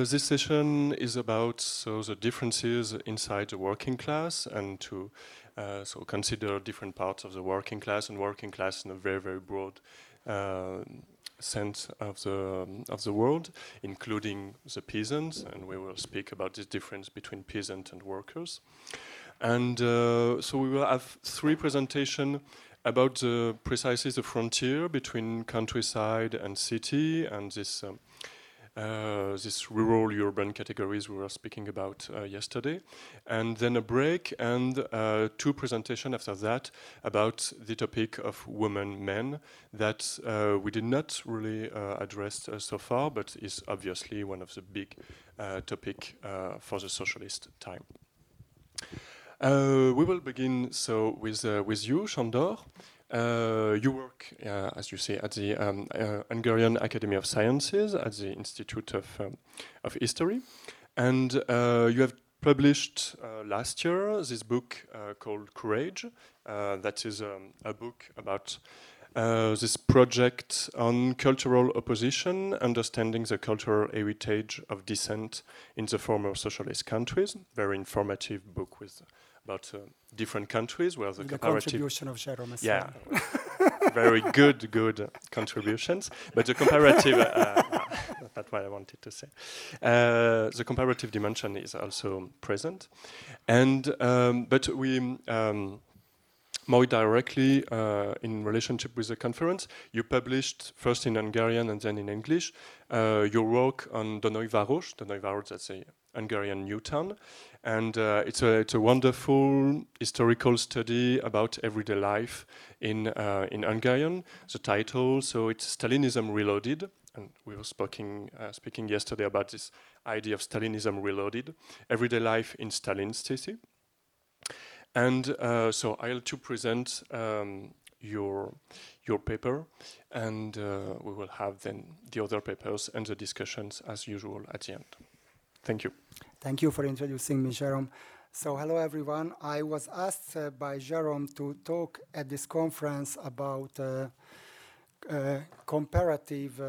This session is about the differences inside the working class, and to consider different parts of the working class, and working class in a very, very broad sense of the world, including the peasants, and we will speak about this difference between peasant and workers. And so we will have three presentations about precisely the frontier between countryside and city, and this rural-urban categories we were speaking about yesterday. And then a break, and two presentations after that about the topic of women, men, that we did not really address so far, but is obviously one of the big topics for the socialist time. We will begin with you, Sándor. You work, as you say, at the Hungarian Academy of Sciences, at the Institute of History, and you have published last year this book called Courage. That is a book about this project on cultural opposition, understanding the cultural heritage of dissent in the former socialist countries. Very informative book with about different countries where the contribution of Jérôme. Yeah, very good contributions. But the comparative, that's what I wanted to say. The comparative dimension is also present, and but we. More directly, in relationship with the conference, you published first in Hungarian and then in English your work on Dunajváros. Dunajváros, that's a Hungarian new town, and it's a wonderful historical study about everyday life in Hungarian. The title, so it's Stalinism Reloaded, and we were speaking yesterday about this idea of Stalinism Reloaded, everyday life in Stalin's city. And so I'll to present your paper, and we will have then the other papers and the discussions as usual at the end. Thank you. Thank you for introducing me, Jérôme. So hello everyone. I was asked by Jérôme to talk at this conference about comparative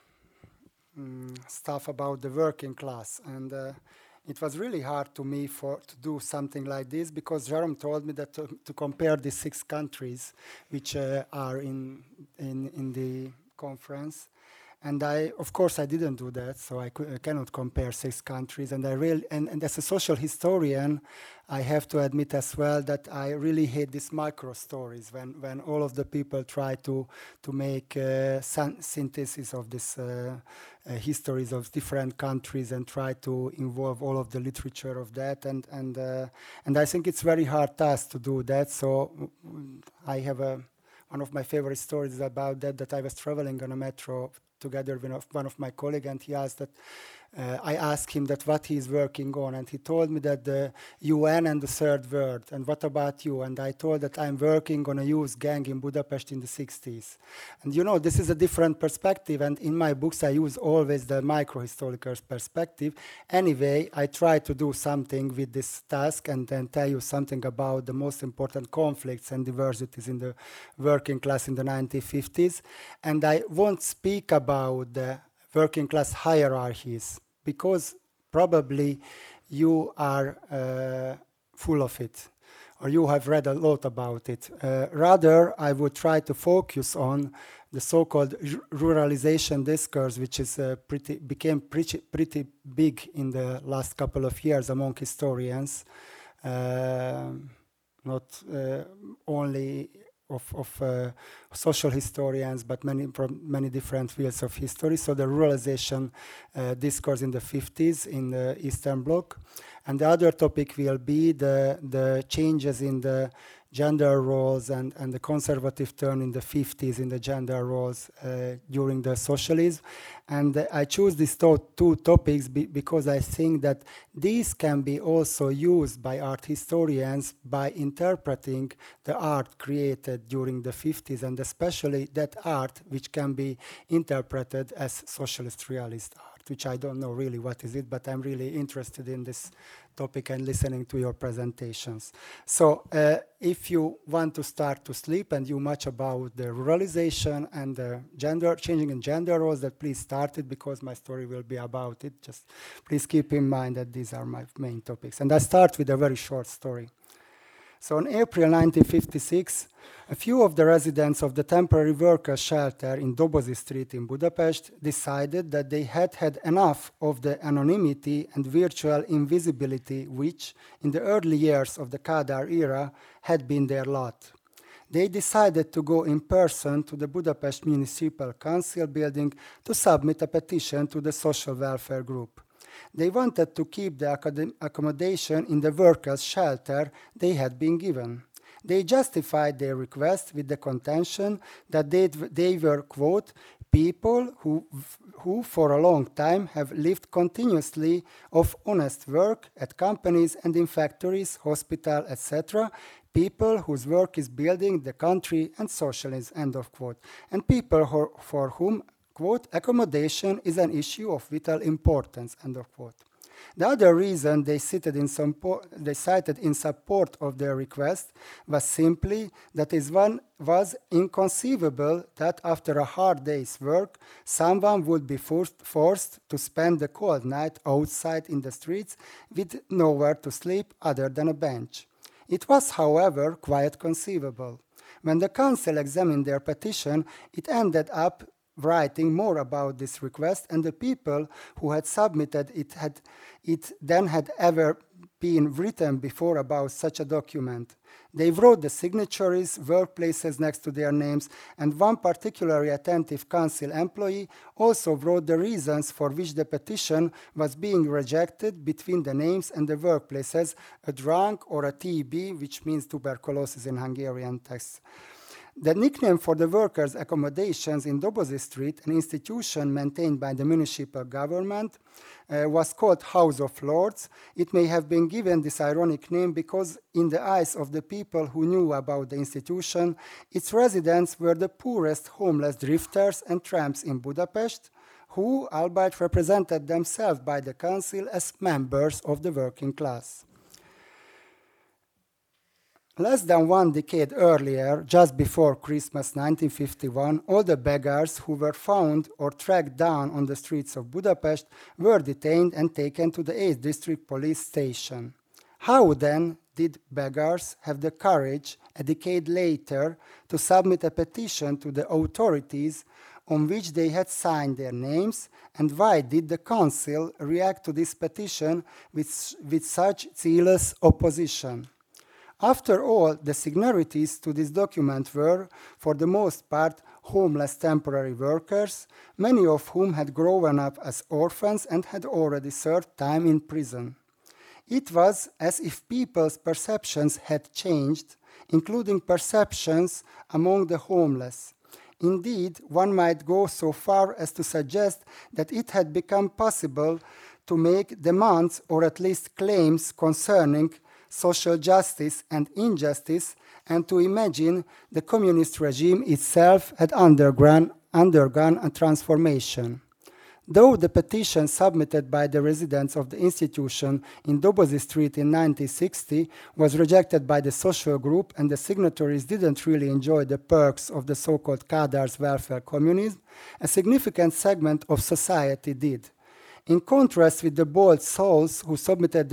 stuff about the working class, and it was really hard to me to do something like this, because Jérôme told me that to compare the 6 countries which are in the conference, and of course I didn't do that, so I cannot compare 6 countries, and and as a social historian I have to admit as well that I really hate these micro stories when all of the people try to make synthesis of this histories of different countries and try to involve all of the literature of that, and I think it's very hard task to do that. So I have one of my favorite stories about that I was traveling on a metro together with one of my colleagues, and he asked that I asked him that what he's working on, and he told me that the UN and the Third World, and what about you? And I told that I'm working on a youth gang in Budapest in the 60s. And you know, this is a different perspective, and in my books I use always the micro-historical perspective. Anyway, I try to do something with this task and then tell you something about the most important conflicts and diversities in the working class in the 1950s. And I won't speak about the working class hierarchies, because probably you are full of it, or you have read a lot about it. Rather, I would try to focus on the so-called ruralization discourse, which is became pretty big in the last couple of years among historians, not only of social historians, but from many different fields of history. So the ruralization discourse in the 50s in the Eastern Bloc. And the other topic will be the changes in the gender roles and the conservative turn in the 50s in the gender roles during the socialism. And I choose these two topics because I think that these can be also used by art historians by interpreting the art created during the 50s, and especially that art which can be interpreted as socialist realist art. contract, which I don't know really what is it, but I'm really interested in this topic and listening to your presentations. So if you want to start to sleep and you much about the ruralization and the changing in gender roles, that please start it, because my story will be about it. Just please keep in mind that these are my main topics. And I start with a very short story. So in April 1956, a few of the residents of the temporary workers' shelter in Dobozi Street in Budapest decided that they had had enough of the anonymity and virtual invisibility which, in the early years of the Kádár era, had been their lot. They decided to go in person to the Budapest Municipal Council building to submit a petition to the social welfare group. They wanted to keep the accommodation in the workers' shelter they had been given. They justified their request with the contention that they were, quote, people who for a long time have lived continuously of honest work at companies and in factories, hospitals, etc., people whose work is building the country and socialism, end of quote, and people for whom, quote, accommodation is an issue of vital importance, end of quote. The other reason they cited in support of their request was simply that it was inconceivable that after a hard day's work, someone would be forced to spend the cold night outside in the streets with nowhere to sleep other than a bench. It was, however, quite conceivable. When the council examined their petition, it ended up writing more about this request, and the people who had submitted it then had ever been written before about such a document. They wrote the signatories, workplaces next to their names, and one particularly attentive council employee also wrote the reasons for which the petition was being rejected between the names and the workplaces, a drunk or a TB, which means tuberculosis in Hungarian text. The nickname for the workers' accommodations in Dobozi Street, an institution maintained by the municipal government, was called House of Lords. It may have been given this ironic name because, in the eyes of the people who knew about the institution, its residents were the poorest homeless drifters and tramps in Budapest, who, albeit represented themselves by the council as members of the working class. Less than 1 decade earlier, just before Christmas 1951, all the beggars who were found or tracked down on the streets of Budapest were detained and taken to the 8th District Police Station. How then did beggars have the courage, a decade later, to submit a petition to the authorities on which they had signed their names, and why did the council react to this petition with such zealous opposition? After all, the signatories to this document were, for the most part, homeless temporary workers, many of whom had grown up as orphans and had already served time in prison. It was as if people's perceptions had changed, including perceptions among the homeless. Indeed, one might go so far as to suggest that it had become possible to make demands or at least claims concerning social justice and injustice, and to imagine the communist regime itself had undergone a transformation. Though the petition submitted by the residents of the institution in Dobozi Street in 1960 was rejected by the social group and the signatories didn't really enjoy the perks of the so-called Kádár's welfare communism, a significant segment of society did. In contrast with the bold souls who submitted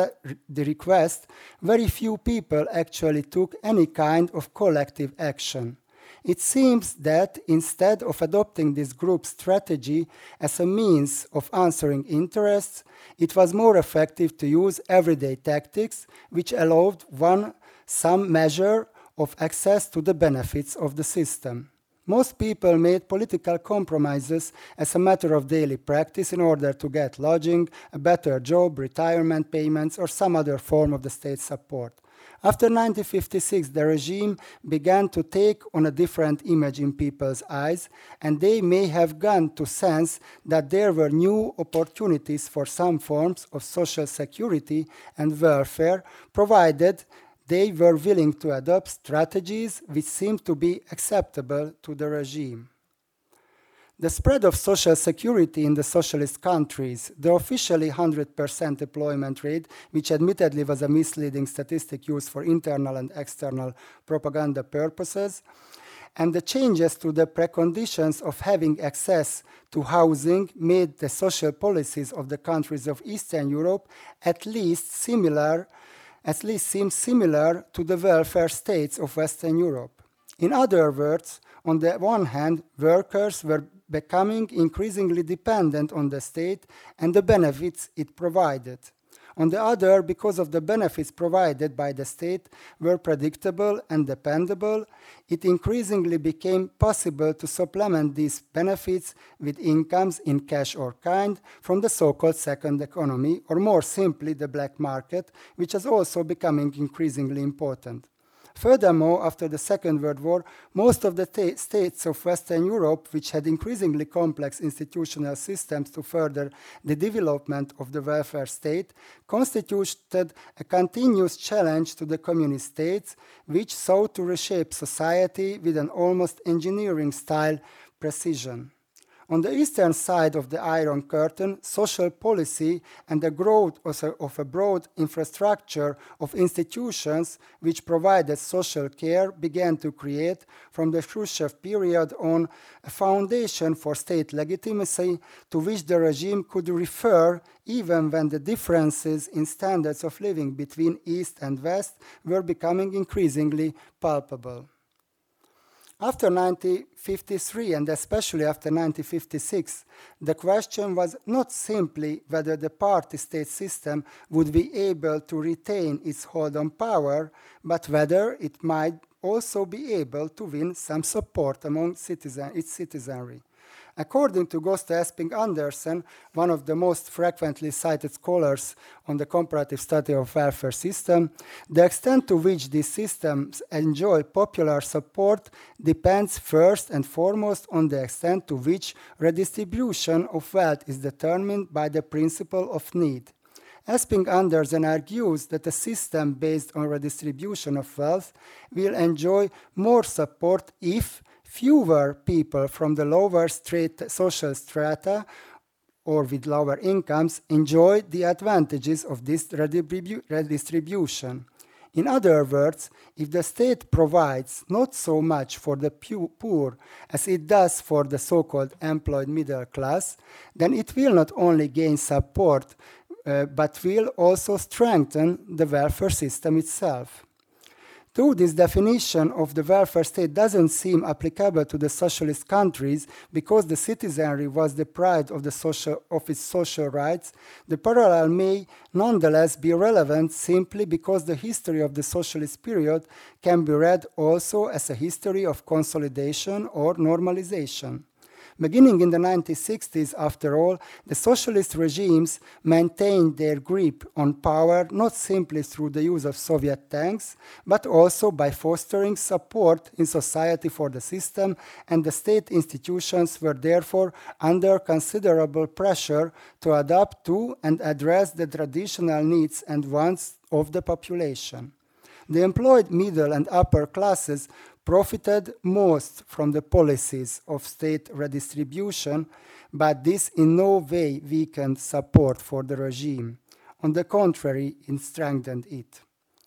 the request, very few people actually took any kind of collective action. It seems that instead of adopting this group's strategy as a means of answering interests, it was more effective to use everyday tactics which allowed some measure of access to the benefits of the system. Most people made political compromises as a matter of daily practice in order to get lodging, a better job, retirement payments, or some other form of the state support. After 1956, the regime began to take on a different image in people's eyes, and they may have gone to sense that there were new opportunities for some forms of social security and welfare, provided they were willing to adopt strategies which seemed to be acceptable to the regime. The spread of social security in the socialist countries, the officially 100% employment rate, which admittedly was a misleading statistic used for internal and external propaganda purposes, and the changes to the preconditions of having access to housing made the social policies of the countries of Eastern Europe at least seem similar to the welfare states of Western Europe. In other words, on the one hand, workers were becoming increasingly dependent on the state and the benefits it provided. On the other, because of the benefits provided by the state were predictable and dependable, it increasingly became possible to supplement these benefits with incomes in cash or kind from the so-called second economy, or more simply, the black market, which is also becoming increasingly important. Furthermore, after the Second World War, most of the states of Western Europe, which had increasingly complex institutional systems to further the development of the welfare state, constituted a continuous challenge to the communist states, which sought to reshape society with an almost engineering-style precision. On the eastern side of the Iron Curtain, social policy and the growth of a broad infrastructure of institutions which provided social care began to create, from the Khrushchev period on, a foundation for state legitimacy to which the regime could refer even when the differences in standards of living between East and West were becoming increasingly palpable. After 1953, and especially after 1956, the question was not simply whether the party-state system would be able to retain its hold on power, but whether it might also be able to win some support among its citizenry. According to Gösta Esping-Andersen, one of the most frequently cited scholars on the comparative study of welfare system, the extent to which these systems enjoy popular support depends first and foremost on the extent to which redistribution of wealth is determined by the principle of need. Esping-Andersen argues that a system based on redistribution of wealth will enjoy more support if fewer people from the lower social strata or with lower incomes enjoy the advantages of this redistribution. In other words, if the state provides not so much for the poor as it does for the so-called employed middle class, then it will not only gain support, but will also strengthen the welfare system itself. Though this definition of the welfare state doesn't seem applicable to the socialist countries because the citizenry was deprived of its social rights, the parallel may nonetheless be relevant simply because the history of the socialist period can be read also as a history of consolidation or normalization. Beginning in the 1960s, after all, the socialist regimes maintained their grip on power not simply through the use of Soviet tanks, but also by fostering support in society for the system, and the state institutions were therefore under considerable pressure to adapt to and address the traditional needs and wants of the population. The employed middle and upper classes profited most from the policies of state redistribution, but this in no way weakened support for the regime. On the contrary, it strengthened it.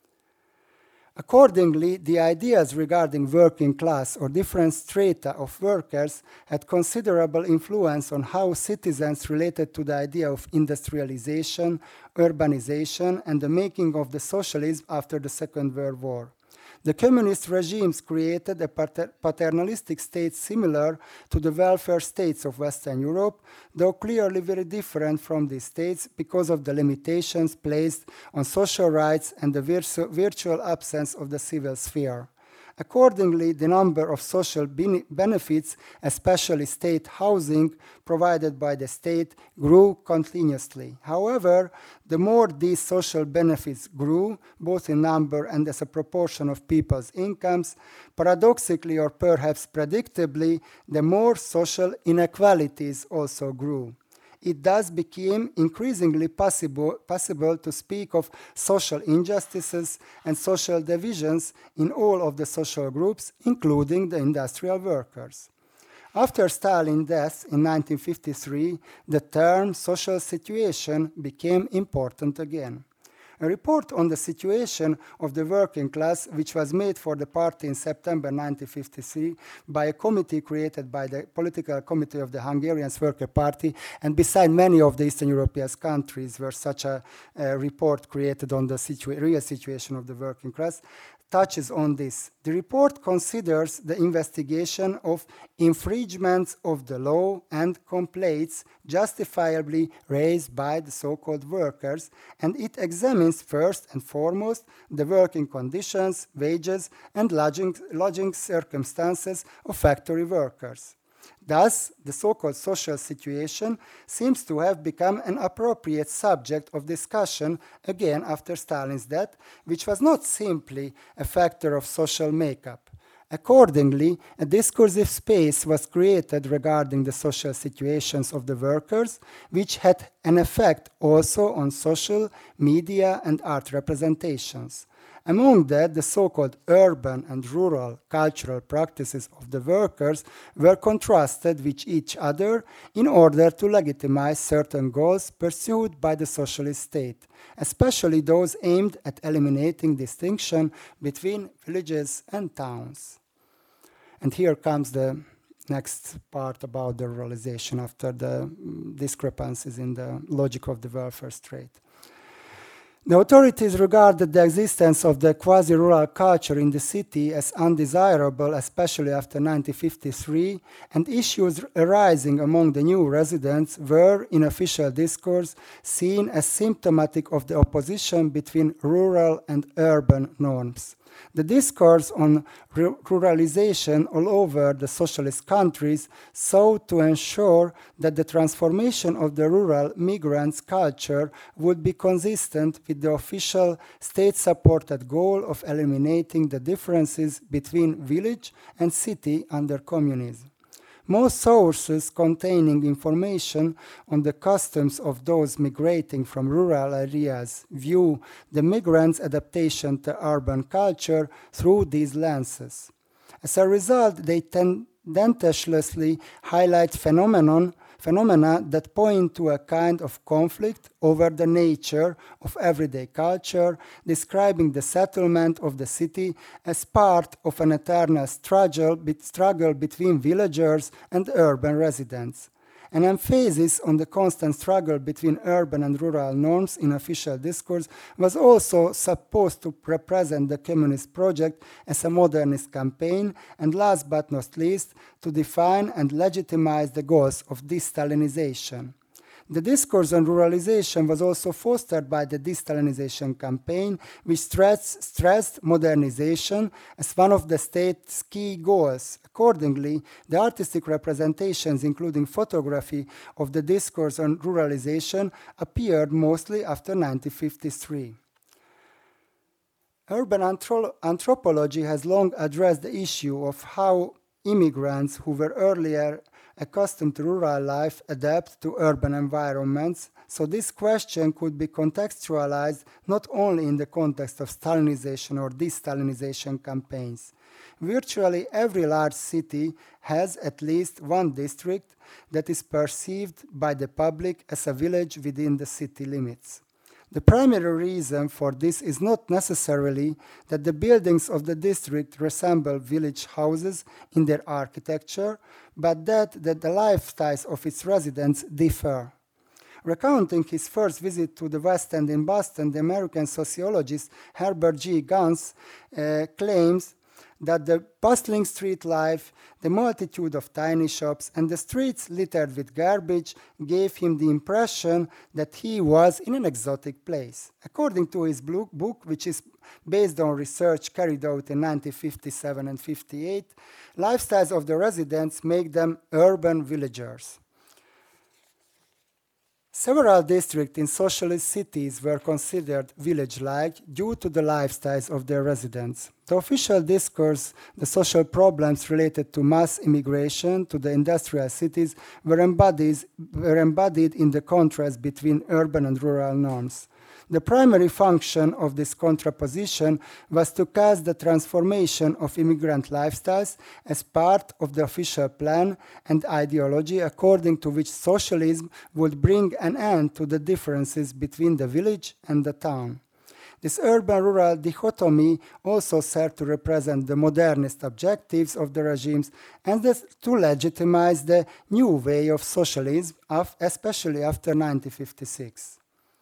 Accordingly, the ideas regarding working class or different strata of workers had considerable influence on how citizens related to the idea of industrialization, urbanization, and the making of the socialism after the Second World War. The communist regimes created a paternalistic state similar to the welfare states of Western Europe, though clearly very different from these states because of the limitations placed on social rights and the virtual absence of the civil sphere. Accordingly, the number of social benefits, especially state housing, provided by the state, grew continuously. However, the more these social benefits grew, both in number and as a proportion of people's incomes, paradoxically or perhaps predictably, the more social inequalities also grew. It thus became increasingly possible to speak of social injustices and social divisions in all of the social groups, including the industrial workers. After Stalin's death in 1953, the term social situation became important again. A report on the situation of the working class, which was made for the party in September 1953 by a committee created by the Political Committee of the Hungarian Worker Party, and beside many of the Eastern European countries where such a report created on the real situation of the working class, touches on this. The report considers the investigation of infringements of the law and complaints justifiably raised by the so-called workers, and it examines first and foremost the working conditions, wages, and lodging circumstances of factory workers. Thus, the so-called social situation seems to have become an appropriate subject of discussion again after Stalin's death, which was not simply a factor of social makeup. Accordingly, a discursive space was created regarding the social situations of the workers, which had an effect also on social, media, and art representations. Among that, the so-called urban and rural cultural practices of the workers were contrasted with each other in order to legitimize certain goals pursued by the socialist state, especially those aimed at eliminating distinction between villages and towns. And here comes the next part about the ruralization after the discrepancies in the logic of the welfare state. The authorities regarded the existence of the quasi-rural culture in the city as undesirable, especially after 1953, and issues arising among the new residents were, in official discourse, seen as symptomatic of the opposition between rural and urban norms. The discourse on ruralization all over the socialist countries sought to ensure that the transformation of the rural migrants' culture would be consistent with the official state-supported goal of eliminating the differences between village and city under communism. Most sources containing information on the customs of those migrating from rural areas view the migrants' adaptation to urban culture through these lenses. As a result, they tendenciously highlight phenomena that point to a kind of conflict over the nature of everyday culture, describing the settlement of the city as part of an eternal struggle between villagers and urban residents. An emphasis on the constant struggle between urban and rural norms in official discourse was also supposed to represent the communist project as a modernist campaign, and last but not least, to define and legitimize the goals of de-Stalinization. The discourse on ruralization was also fostered by the de-Stalinization campaign, which stressed modernization as one of the state's key goals. Accordingly, the artistic representations, including photography of the discourse on ruralization, appeared mostly after 1953. Urban anthropology has long addressed the issue of how immigrants who were earlier accustomed to rural life adapt to urban environments, so this question could be contextualized not only in the context of Stalinization or de-Stalinization campaigns. Virtually every large city has at least one district that is perceived by the public as a village within the city limits. The primary reason for this is not necessarily that the buildings of the district resemble village houses in their architecture, but that the lifestyles of its residents differ. Recounting his first visit to the West End in Boston, the American sociologist Herbert G. Guns claims that the bustling street life, the multitude of tiny shops, and the streets littered with garbage gave him the impression that he was in an exotic place. According to his book, which is based on research carried out in 1957 and 58, lifestyles of the residents make them urban villagers. Several districts in socialist cities were considered village-like due to the lifestyles of their residents. The official discourse, the social problems related to mass immigration to the industrial cities were embodied in the contrast between urban and rural norms. The primary function of this contraposition was to cast the transformation of immigrant lifestyles as part of the official plan and ideology according to which socialism would bring an end to the differences between the village and the town. This urban-rural dichotomy also served to represent the modernist objectives of the regimes and to legitimize the new way of socialism, especially after 1956.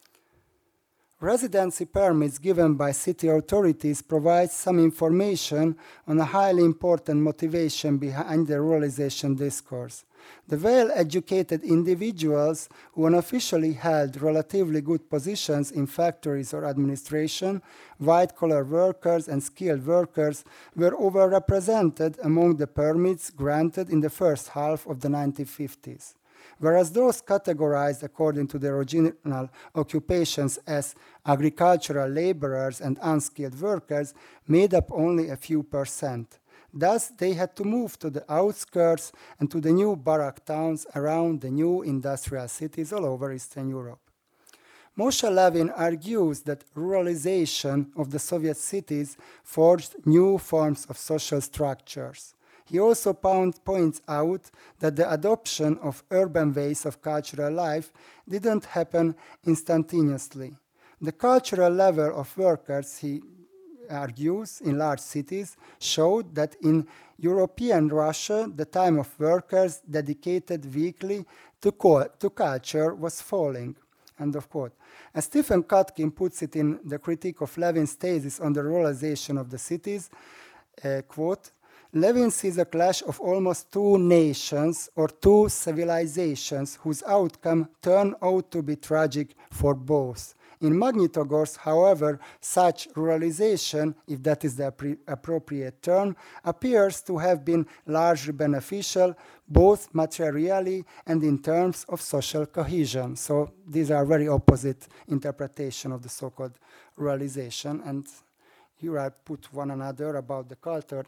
Residency permits given by city authorities provide some information on a highly important motivation behind the ruralization discourse. The well-educated individuals who unofficially held relatively good positions in factories or administration, white-collar workers and skilled workers, were overrepresented among the permits granted in the first half of the 1950s. Whereas those categorized according to their original occupations as agricultural laborers and unskilled workers made up only a few percent. Thus, they had to move to the outskirts and to the new barrack towns around the new industrial cities all over Eastern Europe. Moshe Levin argues that ruralization of the Soviet cities forged new forms of social structures. He also points out that the adoption of urban ways of cultural life didn't happen instantaneously. The cultural level of workers, he argues, in large cities showed that in European Russia, the time of workers dedicated weekly to culture was falling. End of quote. As Stephen Kotkin puts it in the critique of Levin's thesis on the ruralization of the cities, quote, Levin sees a clash of almost two nations or two civilizations whose outcome turned out to be tragic for both. In Magnitogorsk, however, such ruralization, if that is the appropriate term, appears to have been largely beneficial, both materially and in terms of social cohesion. So these are very opposite interpretation of the so-called ruralization. And here I put one another about the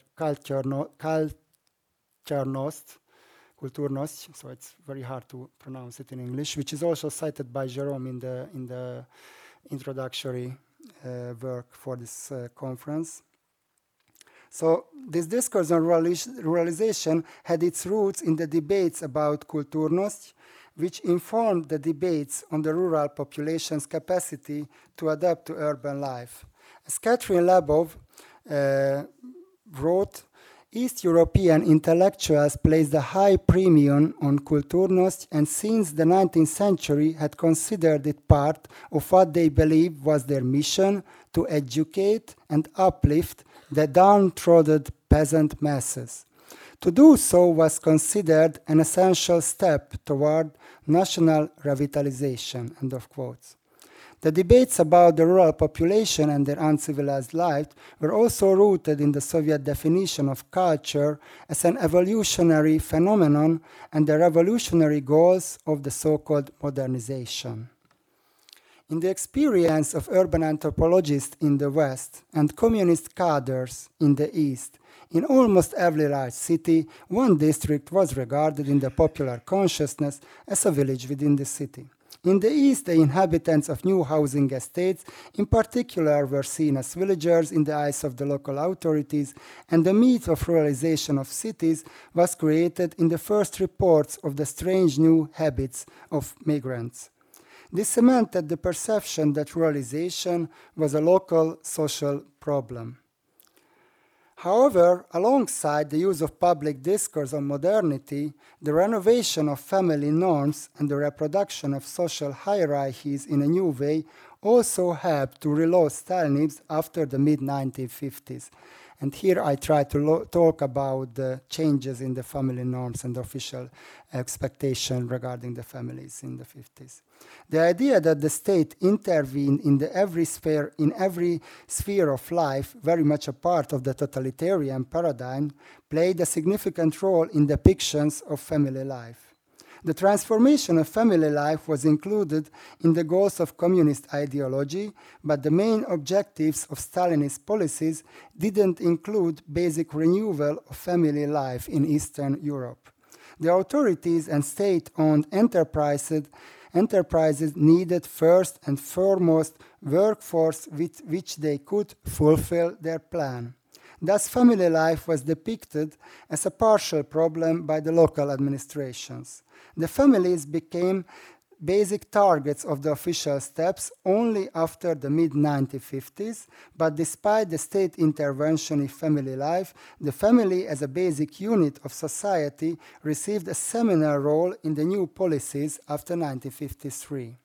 Kulturnost, so it's very hard to pronounce it in English, which is also cited by Jerome in the introductory work for this conference. So this discourse on ruralization had its roots in the debates about Kulturnost, which informed the debates on the rural population's capacity to adapt to urban life. As Catherine Labov wrote, East European intellectuals placed a high premium on Kulturnost and since the 19th century had considered it part of what they believed was their mission to educate and uplift the downtrodden peasant masses. To do so was considered an essential step toward national revitalization, end of quotes. The debates about the rural population and their uncivilized life were also rooted in the Soviet definition of culture as an evolutionary phenomenon and the revolutionary goals of the so-called modernization. In the experience of urban anthropologists in the West and communist cadres in the East, in almost every large city, one district was regarded in the popular consciousness as a village within the city. In the East, the inhabitants of new housing estates in particular were seen as villagers in the eyes of the local authorities, and the myth of ruralization of cities was created in the first reports of the strange new habits of migrants. This cemented the perception that ruralization was a local social problem. However, alongside the use of public discourse on modernity, the renovation of family norms and the reproduction of social hierarchies in a new way also helped to reload Stalinism after the mid-1950s. And here I try to talk about the changes in the family norms and the official expectation regarding the families in the 50s. The idea that the state intervened in every sphere of life, very much a part of the totalitarian paradigm, played a significant role in depictions of family life. The transformation of family life was included in the goals of communist ideology, but the main objectives of Stalinist policies didn't include basic renewal of family life in Eastern Europe. The authorities and state-owned enterprises needed first and foremost workforce with which they could fulfill their plan. Thus, family life was depicted as a partial problem by the local administrations. The families became basic targets of the official steps only after the mid-1950s, but despite the state intervention in family life, the family as a basic unit of society received a seminal role in the new policies after 1953.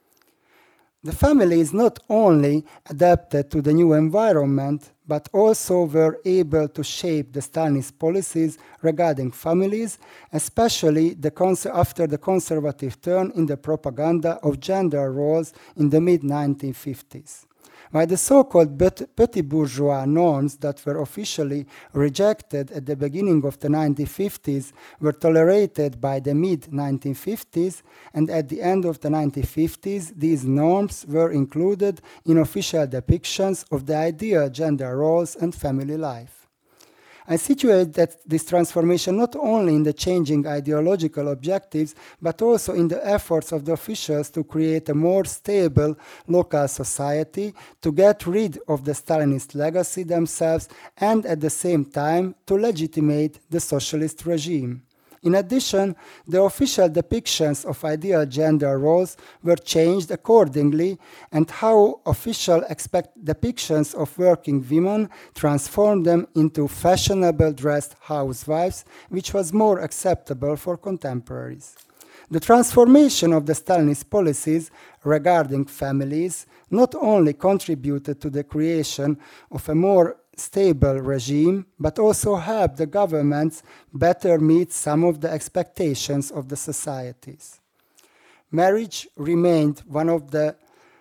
The families not only adapted to the new environment, but also were able to shape the Stalinist policies regarding families, especially after the conservative turn in the propaganda of gender roles in the mid-1950s. While the so-called petit bourgeois norms that were officially rejected at the beginning of the 1950s were tolerated by the mid-1950s, and at the end of the 1950s, these norms were included in official depictions of the ideal gender roles and family life. I situate this transformation not only in the changing ideological objectives, but also in the efforts of the officials to create a more stable local society, to get rid of the Stalinist legacy themselves, and at the same time to legitimate the socialist regime. In addition, the official depictions of ideal gender roles were changed accordingly, and how official depictions of working women transformed them into fashionable dressed housewives, which was more acceptable for contemporaries. The transformation of the Stalinist policies regarding families not only contributed to the creation of a more stable regime, but also helped the governments better meet some of the expectations of the societies. Marriage remained one of the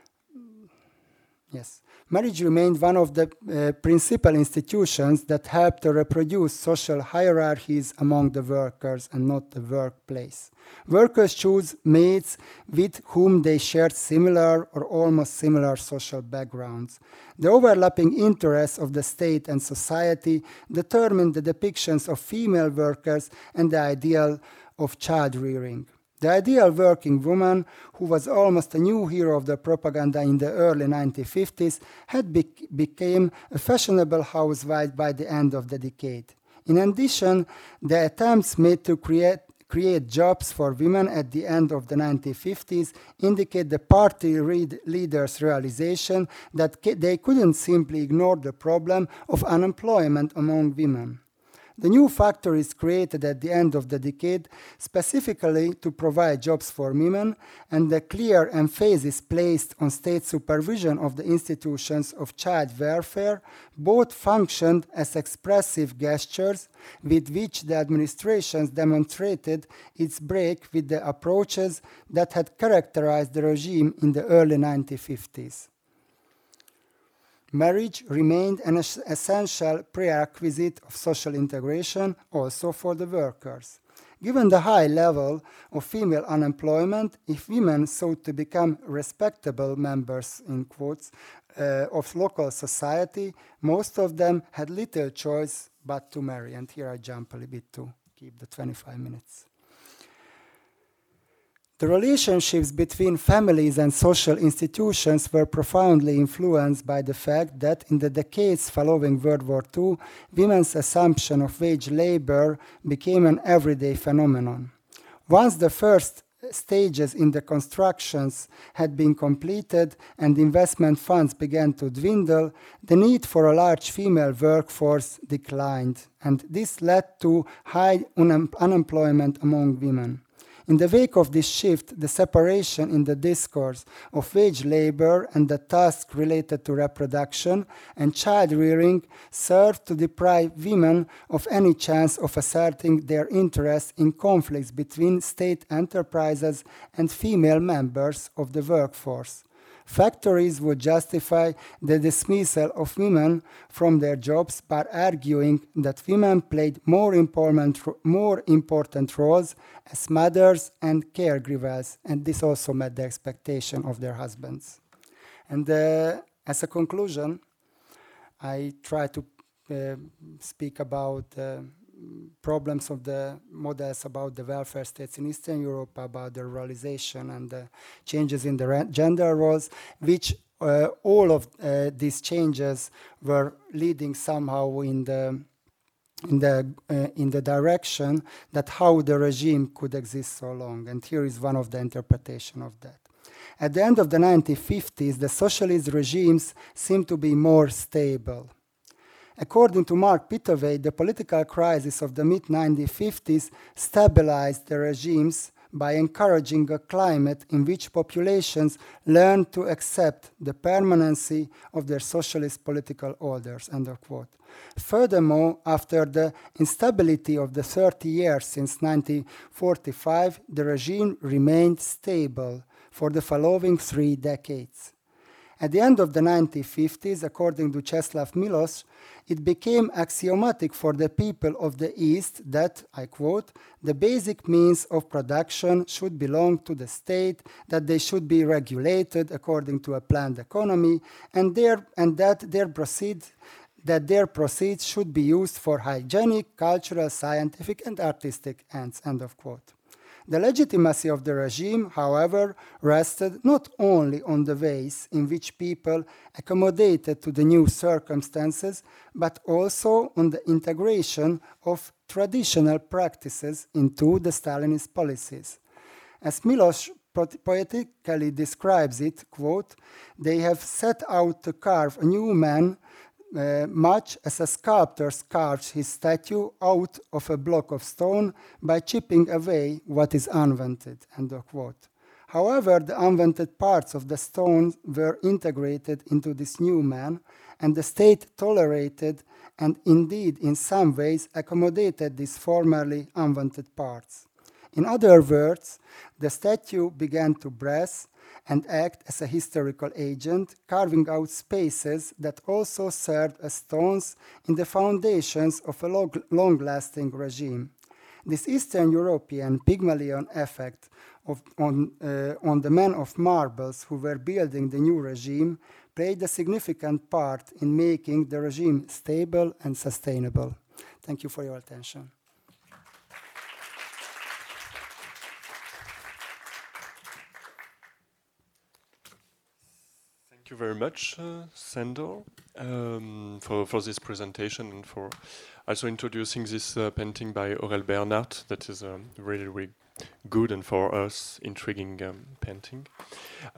principal institutions that helped to reproduce social hierarchies among the workers and not the workplace. Workers chose mates with whom they shared similar or almost similar social backgrounds. The overlapping interests of the state and society determined the depictions of female workers and the ideal of child rearing. The ideal working woman, who was almost a new hero of the propaganda in the early 1950s, had become a fashionable housewife by the end of the decade. In addition, the attempts made to create jobs for women at the end of the 1950s indicate the party leaders' realization that they couldn't simply ignore the problem of unemployment among women. The new factories created at the end of the decade specifically to provide jobs for women, and the clear emphasis placed on state supervision of the institutions of child welfare both functioned as expressive gestures with which the administrations demonstrated its break with the approaches that had characterized the regime in the early 1950s. Marriage remained an essential prerequisite of social integration also for the workers. Given the high level of female unemployment, if women sought to become respectable members, in quotes, of local society, most of them had little choice but to marry. And here I jump a little bit to keep the 25 minutes. The relationships between families and social institutions were profoundly influenced by the fact that in the decades following World War II, women's assumption of wage labor became an everyday phenomenon. Once the first stages in the constructions had been completed and investment funds began to dwindle, the need for a large female workforce declined, and this led to high unemployment among women. In the wake of this shift, the separation in the discourse of wage labor and the tasks related to reproduction and child rearing served to deprive women of any chance of asserting their interests in conflicts between state enterprises and female members of the workforce. factories would justify the dismissal of women from their jobs by arguing that women played more important roles as mothers and caregivers, and this also met the expectation of their husbands. And as a conclusion, I try to speak about problems of the models about the welfare states in Eastern Europe, about the ruralization and the changes in the gender roles, which all of these changes were leading somehow in the direction that how the regime could exist so long. And here is one of the interpretation of that. At the end of the 1950s, the socialist regimes seemed to be more stable. According to Mark Pittaway, the political crisis of the mid-1950s stabilized the regimes by encouraging a climate in which populations learned to accept the permanency of their socialist political orders, end of quote. Furthermore, after the instability of the 30 years since 1945, the regime remained stable for the following 3 decades. At the end of the 1950s, according to Czeslaw Milosz, it became axiomatic for the people of the East that, I quote, the basic means of production should belong to the state, that they should be regulated according to a planned economy, and that their proceeds should be used for hygienic, cultural, scientific, and artistic ends, end of quote. The legitimacy of the regime, however, rested not only on the ways in which people accommodated to the new circumstances, but also on the integration of traditional practices into the Stalinist policies. As Milosz poetically describes it, quote, they have set out to carve a new man much as a sculptor carves his statue out of a block of stone by chipping away what is unwanted, end of quote. However, the unwanted parts of the stone were integrated into this new man, and the state tolerated and indeed in some ways accommodated these formerly unwanted parts. In other words, the statue began to breathe and act as a historical agent, carving out spaces that also served as stones in the foundations of a long-lasting regime. This Eastern European Pygmalion effect on the men of marbles who were building the new regime played a significant part in making the regime stable and sustainable. Thank you for your attention. Thank you very much, Sandor, for this presentation and for also introducing this painting by Aurel Bernhardt. That is really, really good and for us intriguing painting.